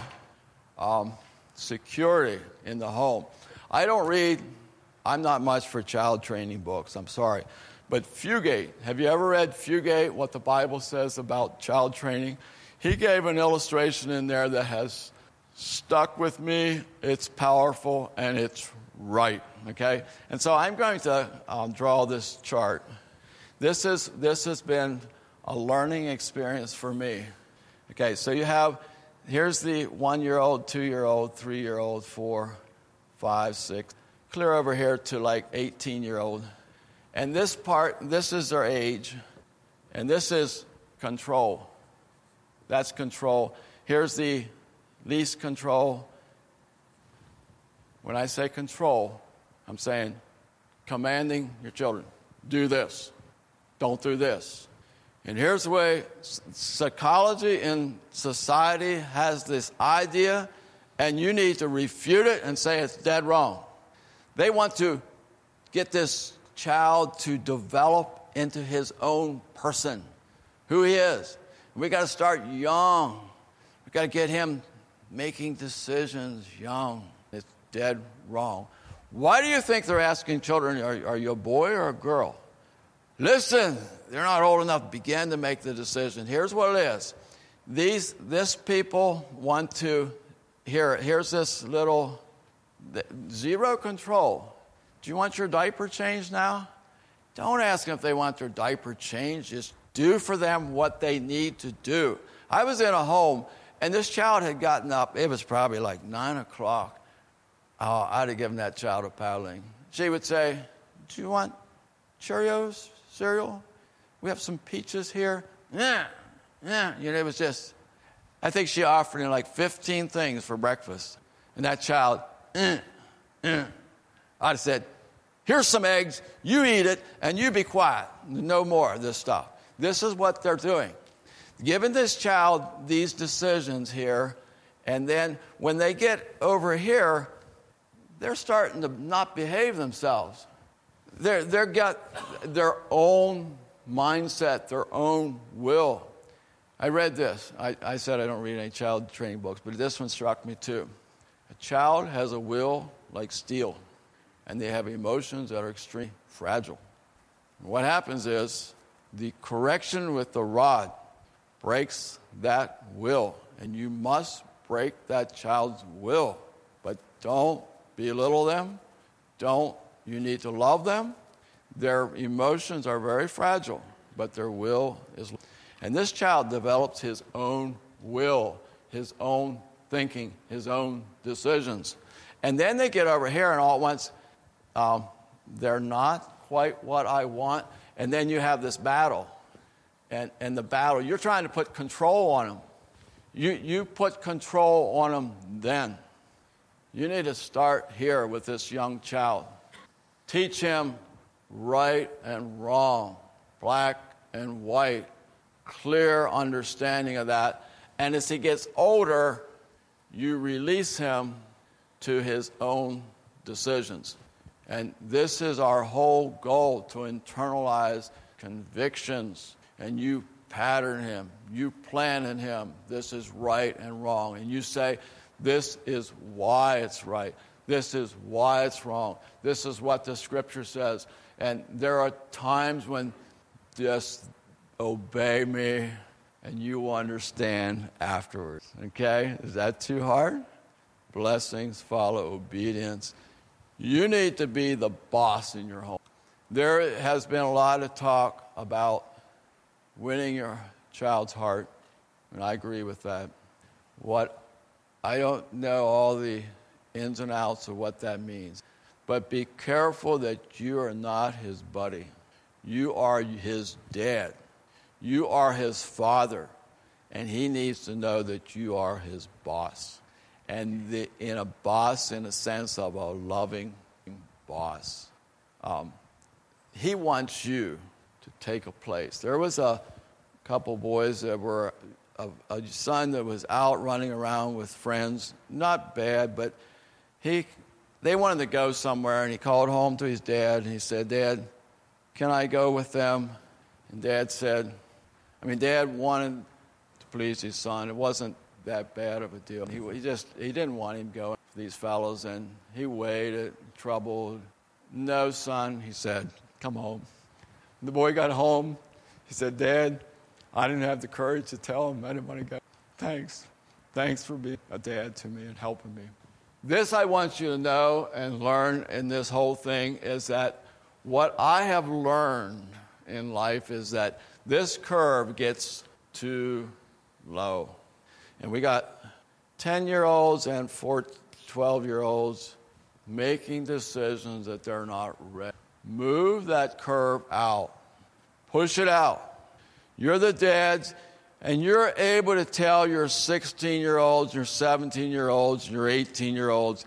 security in the home. I'm not much for child training books, I'm sorry. But Fugate, have you ever read Fugate, what the Bible says about child training? He gave an illustration in there that has stuck with me. It's powerful and it's right, okay? And so I'm going to draw this chart. This has been a learning experience for me. Okay, so here's the 1-year-old, 2-year-old, 3-year-old, 4, 5, 6, clear over here to like 18-year-old. And this is their age, and this is control. That's control. Here's the least control. When I say control, I'm saying commanding your children, do this, don't do this. And here's the way psychology in society has this idea, and you need to refute it and say it's dead wrong. They want to get this child to develop into his own person, who he is. We got to start young. We got to get him making decisions young. It's dead wrong. Why do you think they're asking children, are you a boy or a girl? Listen, they're not old enough to begin to make the decision. Here's what it is. This people want to, here's this little, zero control. Do you want your diaper changed now? Don't ask them if they want their diaper changed. Just do for them what they need to do. I was in a home, and this child had gotten up. It was probably like 9 o'clock. Oh, I'd have given that child a paddling. She would say, do you want Cheerios, cereal? We have some peaches here. Yeah. It was just, I think she offered him like 15 things for breakfast. And that child, I'd have said, here's some eggs, you eat it, and you be quiet. No more of this stuff. This is what they're doing. Giving this child these decisions here, and then when they get over here, they're starting to not behave themselves. They've got their own mindset, their own will. I read this. I said I don't read any child training books, but this one struck me too. A child has a will like steel, and they have emotions that are extremely fragile. And what happens is the correction with the rod breaks that will, and you must break that child's will. But don't belittle them. You need to love them. Their emotions are very fragile, but their will is. And this child develops his own will, his own thinking, his own decisions. And then they get over here, and all at once, they're not quite what I want. And then you have this battle. And the battle, you're trying to put control on them. You put control on them then. You need to start here with this young child. Teach him right and wrong, black and white, clear understanding of that. And as he gets older, you release him to his own decisions. And this is our whole goal, to internalize convictions. And you pattern him, you plan in him, this is right and wrong. And you say, this is why it's right. This is why it's wrong. This is what the scripture says. And there are times when just obey me and you will understand afterwards. Okay? Is that too hard? Blessings follow obedience. You need to be the boss in your home. There has been a lot of talk about winning your child's heart, and I agree with that. I don't know all the ins and outs of what that means, but be careful that you are not his buddy. You are his dad. You are his father. And he needs to know that you are his boss. And in a boss, in a sense of a loving boss. He wants you to take a place. There was a couple boys that were a son that was out running around with friends. Not bad, but they wanted to go somewhere, and he called home to his dad, and he said, "Dad, can I go with them?" And Dad wanted to please his son. It wasn't that bad of a deal. He didn't want him going with these fellows, and he waited, troubled. "No, son," he said, "come home." And the boy got home. He said, "Dad, I didn't have the courage to tell him I didn't want to go. Thanks. Thanks for being a dad to me and helping me." This I want you to know and learn in this whole thing is that what I have learned in life is that this curve gets too low. And we got 10-year-olds and 12-year-olds making decisions that they're not ready. Move that curve out. Push it out. You're the dads, and you're able to tell your 16-year-olds, your 17-year-olds, your 18-year-olds,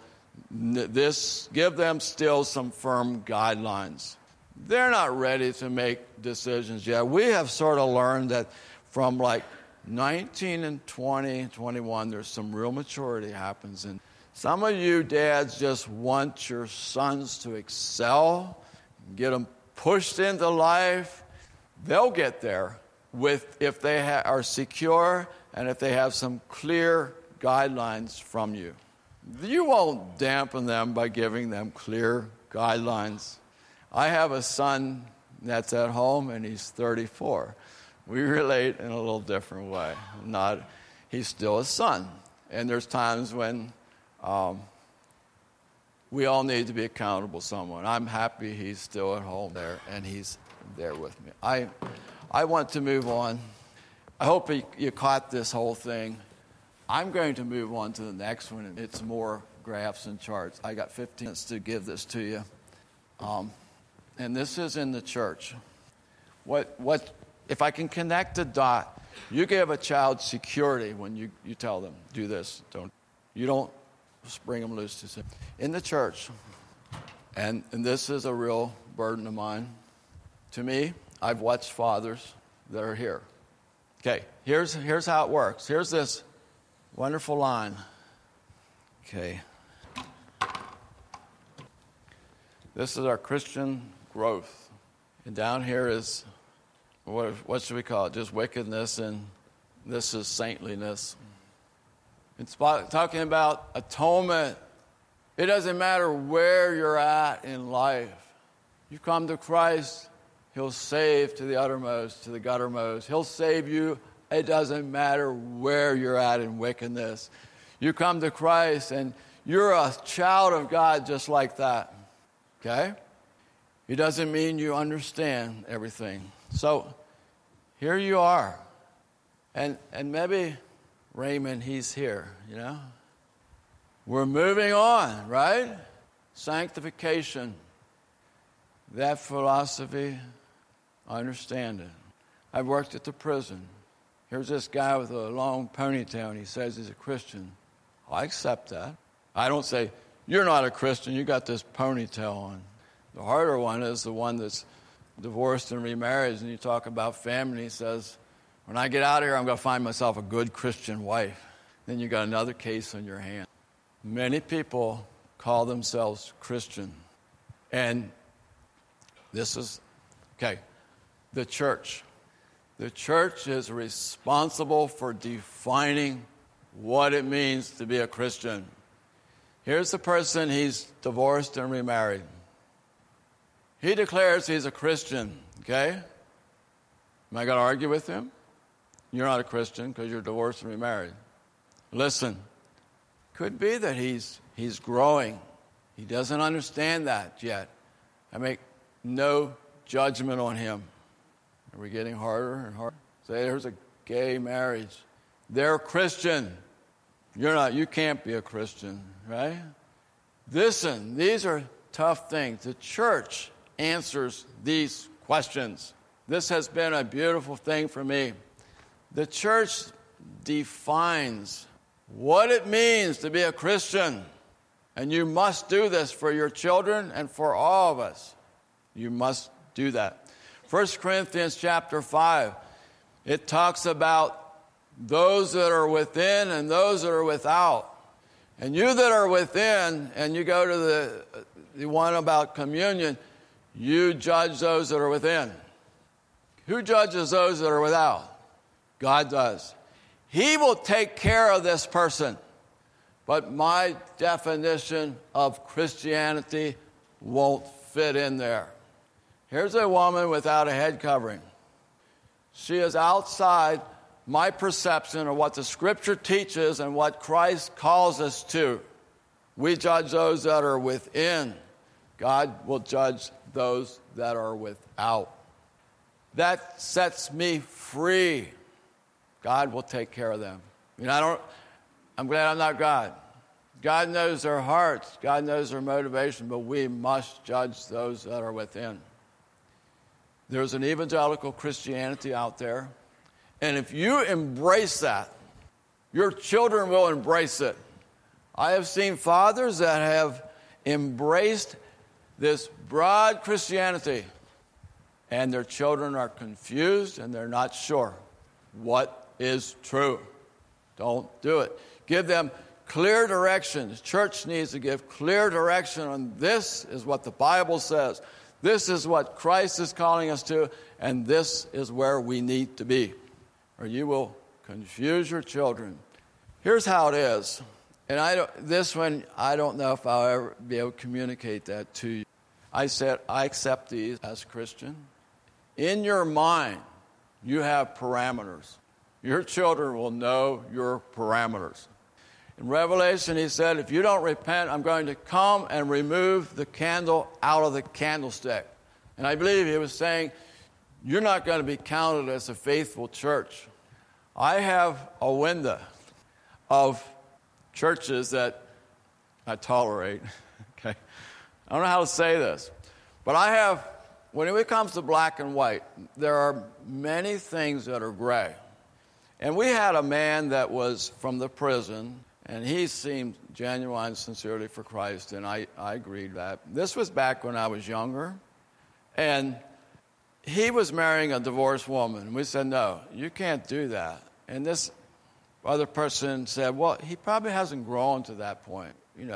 give them still some firm guidelines. They're not ready to make decisions yet. We have sort of learned that from like 19 and 20, 21, there's some real maturity happens. And some of you dads just want your sons to excel, get them pushed into life. They'll get there if they are secure and if they have some clear guidelines from you. You won't dampen them by giving them clear guidelines. I have a son that's at home, and he's 34. We relate in a little different way. He's still a son. And there's times when we all need to be accountable to someone. I'm happy he's still at home there, and he's there with me. I want to move on. I hope you caught this whole thing. I'm going to move on to the next one, and it's more graphs and charts. I got 15 minutes to give this to you. And this is in the church. What if I can connect a dot, you give a child security when you tell them, do this. You don't spring them loose to say. In the church, and this is a real burden of mine. To me, I've watched fathers that are here. Okay, here's how it works. Here's this wonderful line. Okay. This is our Christian growth. And down here is, what should we call it? Just wickedness, and this is saintliness. It's talking about atonement. It doesn't matter where you're at in life. You come to Christ, He'll save to the uttermost, to the guttermost. He'll save you. It doesn't matter where you're at in wickedness. You come to Christ, and you're a child of God just like that. Okay? It doesn't mean you understand everything. So, here you are. And maybe Raymond, he's here, you know? We're moving on, right? Sanctification. That philosophy, I understand it. I've worked at the prison. Here's this guy with a long ponytail, and he says he's a Christian. I accept that. I don't say, you're not a Christian, you got this ponytail on. The harder one is the one that's divorced and remarried, and you talk about family. He says, when I get out of here, I'm going to find myself a good Christian wife. Then you got another case on your hand. Many people call themselves Christian. And this is, okay, the church. The church is responsible for defining what it means to be a Christian. Here's the person, he's divorced and remarried. He declares he's a Christian, okay? Am I going to argue with him? You're not a Christian because you're divorced and remarried. Listen, could be that he's growing. He doesn't understand that yet. I make no judgment on him. Are we getting harder and harder? Say there's a gay marriage. They're Christian. You're not. You can't be a Christian, right? Listen, these are tough things. The church answers these questions. This has been a beautiful thing for me. The church defines what it means to be a Christian. And you must do this for your children and for all of us. You must do that. 1 Corinthians chapter 5, it talks about those that are within and those that are without. And you that are within, and you go to the one about communion, you judge those that are within. Who judges those that are without? God does. He will take care of this person. But my definition of Christianity won't fit in there. Here's a woman without a head covering. She is outside my perception of what the Scripture teaches and what Christ calls us to. We judge those that are within. God will judge those that are without. That sets me free. God will take care of them. I'm glad I'm not God. God knows their hearts. God knows their motivation, but we must judge those that are within. There's an evangelical Christianity out there, and if you embrace that, your children will embrace it. I have seen fathers that have embraced this broad Christianity, and their children are confused and they're not sure what is true. Don't do it. Give them clear direction. The church needs to give clear direction on this is what the Bible says. This is what Christ is calling us to, and this is where we need to be, or you will confuse your children. Here's how it is, and I don't know if I'll ever be able to communicate that to you. I said, I accept these as Christian. In your mind, you have parameters. Your children will know your parameters. In Revelation, he said, if you don't repent, I'm going to come and remove the candle out of the candlestick. And I believe he was saying, you're not going to be counted as a faithful church. I have a window of churches that I tolerate. Okay, I don't know how to say this, but when it comes to black and white, there are many things that are gray. And we had a man that was from the prison, and he seemed genuine, sincerely for Christ, and I agreed that. This was back when I was younger, and he was marrying a divorced woman. And we said, no, you can't do that. And this other person said, well, he probably hasn't grown to that point.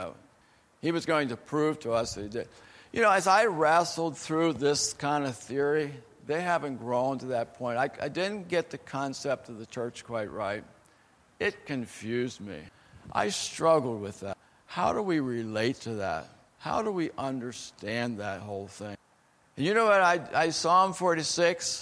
He was going to prove to us that he did. As I wrestled through this kind of theory, they haven't grown to that point. I didn't get the concept of the church quite right. It confused me. I struggled with that. How do we relate to that? How do we understand that whole thing? And you know what? I Psalm 46,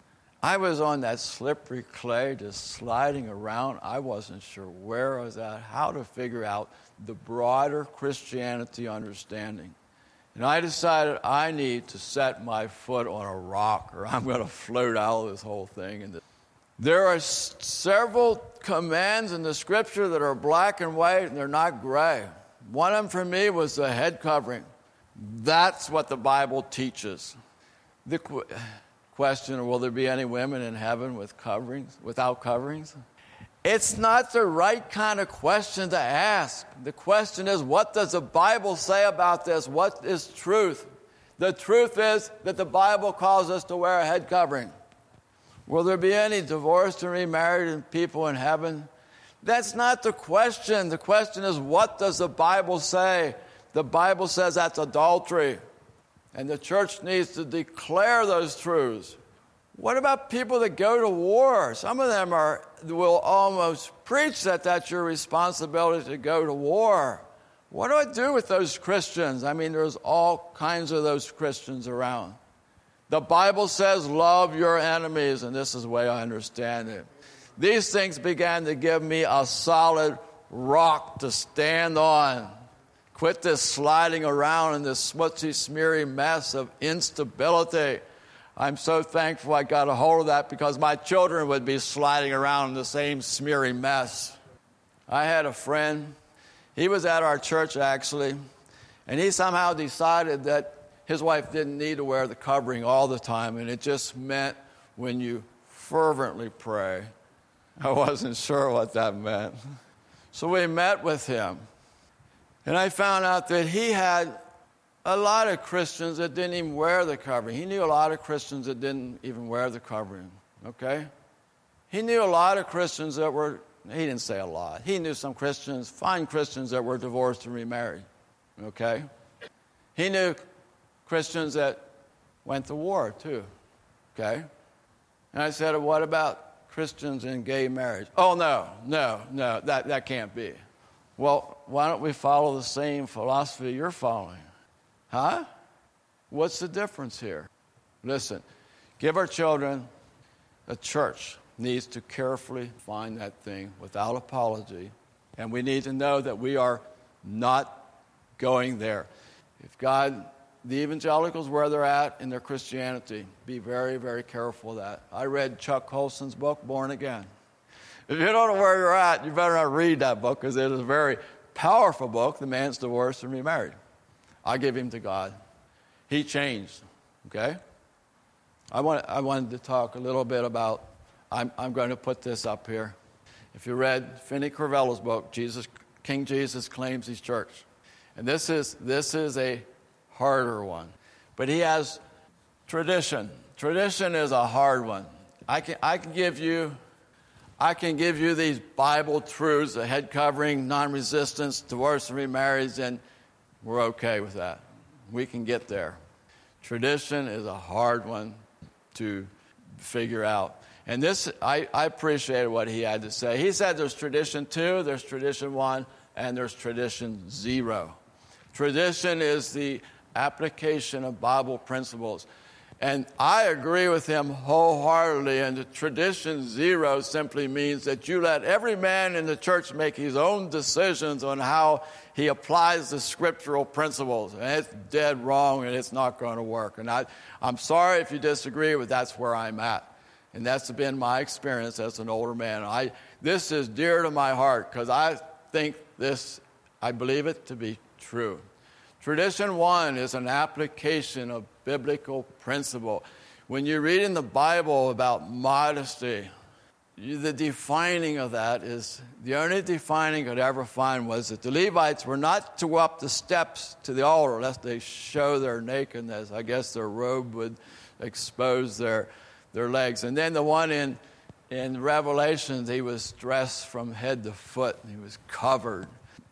I was on that slippery clay just sliding around. I wasn't sure where I was at, how to figure out the broader Christianity understanding. And I decided I need to set my foot on a rock or I'm going to float out of this whole thing. And there are several commands in the Scripture that are black and white and they're not gray. One of them for me was the head covering. That's what the Bible teaches. The question, will there be any women in heaven without coverings? It's not the right kind of question to ask. The question is, what does the Bible say about this? What is truth? The truth is that the Bible calls us to wear a head covering. Will there be any divorced and remarried people in heaven? That's not the question. The question is, what does the Bible say? The Bible says that's adultery. And the church needs to declare those truths. What about people that go to war? Some of them will almost preach that that's your responsibility to go to war. What do I do with those Christians? There's all kinds of those Christians around. The Bible says, love your enemies, and this is the way I understand it. These things began to give me a solid rock to stand on. Quit this sliding around in this smutty, smeary mess of instability. I'm so thankful I got a hold of that because my children would be sliding around in the same smeary mess. I had a friend. He was at our church, actually, and he somehow decided that his wife didn't need to wear the covering all the time, and it just meant when you fervently pray. I wasn't sure what that meant. So we met with him, and I found out that he had a lot of Christians that didn't even wear the covering. He knew a lot of Christians that didn't even wear the covering, okay? He knew a lot of Christians that were, he didn't say a lot. He knew some Christians, fine Christians that were divorced and remarried, okay? He knew Christians that went to war too, okay? And I said, what about Christians in gay marriage? Oh, no, that can't be. Well, why don't we follow the same philosophy you're following? Huh? What's the difference here? Listen, give our children, a church needs to carefully find that thing without apology, and we need to know that we are not going there. If God, the evangelicals where they're at in their Christianity, be very, very careful of that. I read Chuck Colson's book, Born Again. If you don't know where you're at, you better not read that book because it is a very powerful book. The man's divorced and remarried. I give him to God. He changed, okay? I wanted to talk a little bit about, I'm going to put this up here. If you read Finney Corvello's book, King Jesus Claims His Church. And this is a harder one. But he has tradition. Tradition is a hard one. I can give you these Bible truths, the head covering, non-resistance, divorce and remarriage, and we're okay with that. We can get there. Tradition is a hard one to figure out. And this, I appreciated what he had to say. He said there's tradition 2, there's tradition 1, and there's tradition 0. Tradition is the application of Bible principles. And I agree with him wholeheartedly. And the tradition 0 simply means that you let every man in the church make his own decisions on how he applies the scriptural principles. And it's dead wrong, and it's not going to work. And I'm sorry if you disagree, but that's where I'm at. And that's been my experience as an older man. This is dear to my heart because I believe it to be true. Tradition 1 is an application of biblical principle. When you read in the Bible about modesty, the defining of that is, the only defining I could ever find was that the Levites were not to go up the steps to the altar lest they show their nakedness. I guess their robe would expose their legs. And then the one in Revelations, he was dressed from head to foot. He was covered.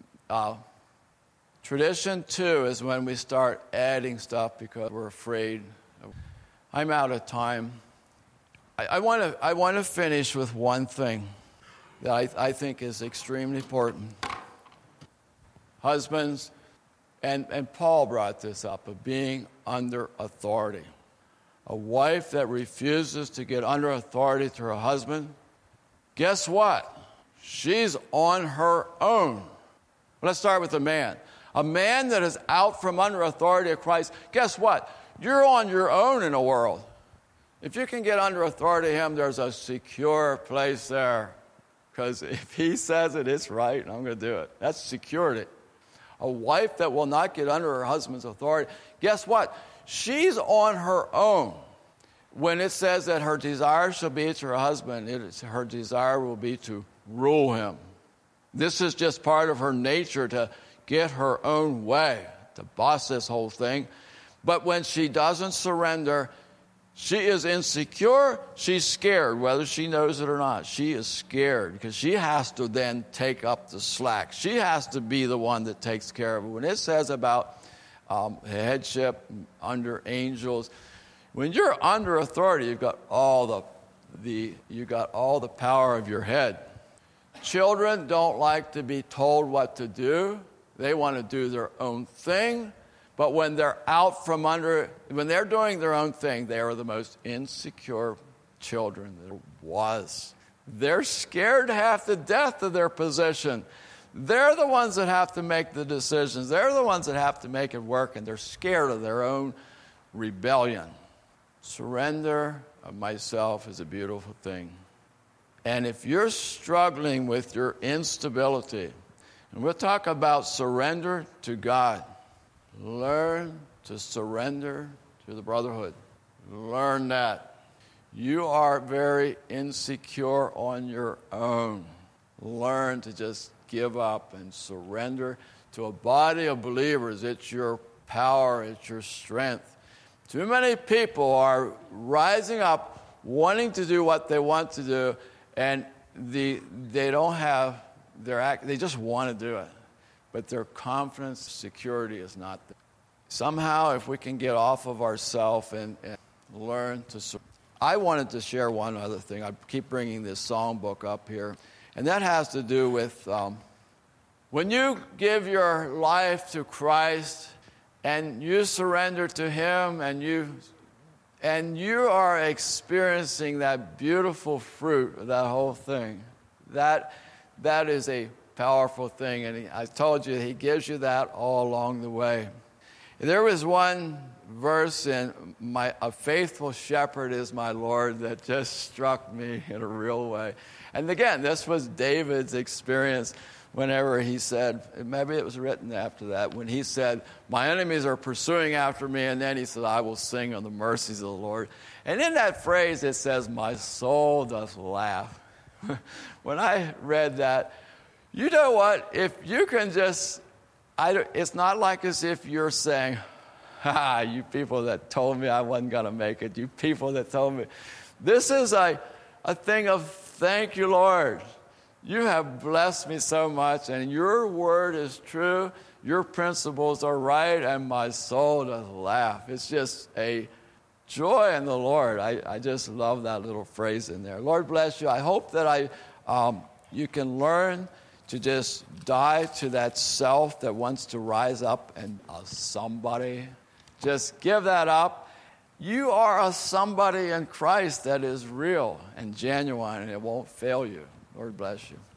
Tradition 2 is when we start adding stuff because we're afraid. I'm out of time. I want to finish with one thing that I think is extremely important. Husbands, and Paul brought this up, of being under authority. A wife that refuses to get under authority to her husband, guess what? She's on her own. Let's start with the man. A man that is out from under authority of Christ, guess what? You're on your own in the world. If you can get under authority of him, there's a secure place there. Because if he says it, it's right, and I'm going to do it. That's security. A wife that will not get under her husband's authority, guess what? She's on her own. When it says that her desire shall be to her husband, her desire will be to rule him. This is just part of her nature to get her own way, to boss this whole thing. But when she doesn't surrender, she is insecure, she's scared, whether she knows it or not. She is scared because she has to then take up the slack. She has to be the one that takes care of it. When it says about headship under angels, when you're under authority, you've got all the power of your head. Children don't like to be told what to do. They want to do their own thing. But when they're when they're doing their own thing, they are the most insecure children there was. They're scared half to death of their position. They're the ones that have to make the decisions. They're the ones that have to make it work, and they're scared of their own rebellion. Surrender of myself is a beautiful thing. And if you're struggling with your instability, and we'll talk about surrender to God, learn to surrender to the brotherhood. Learn that. You are very insecure on your own. Learn to just give up and surrender to a body of believers. It's your power, it's your strength. Too many people are rising up, wanting to do what they want to do, and they don't have they just want to do it. But their confidence, security is not there. Somehow, if we can get off of ourselves and learn to surrender. I wanted to share one other thing. I keep bringing this songbook up here. And that has to do with when you give your life to Christ and you surrender to Him and you are experiencing that beautiful fruit of that whole thing, that is a powerful thing. And I told you, He gives you that all along the way. There was one verse in a faithful shepherd is my Lord that just struck me in a real way. And again, this was David's experience whenever he said, maybe it was written after that, when he said, my enemies are pursuing after me, and then he said, I will sing of the mercies of the Lord. And in that phrase it says, my soul does laugh. When I read that, you know what, if you can just, it's not like as if you're saying, ha, you people that told me I wasn't going to make it. You people that told me. This is a thing of thank you, Lord. You have blessed me so much, and your word is true. Your principles are right, and my soul does laugh. It's just a joy in the Lord. I just love that little phrase in there. Lord bless you. I hope that you can learn to just die to that self that wants to rise up and somebody. Just give that up. You are a somebody in Christ that is real and genuine, and it won't fail you. Lord bless you.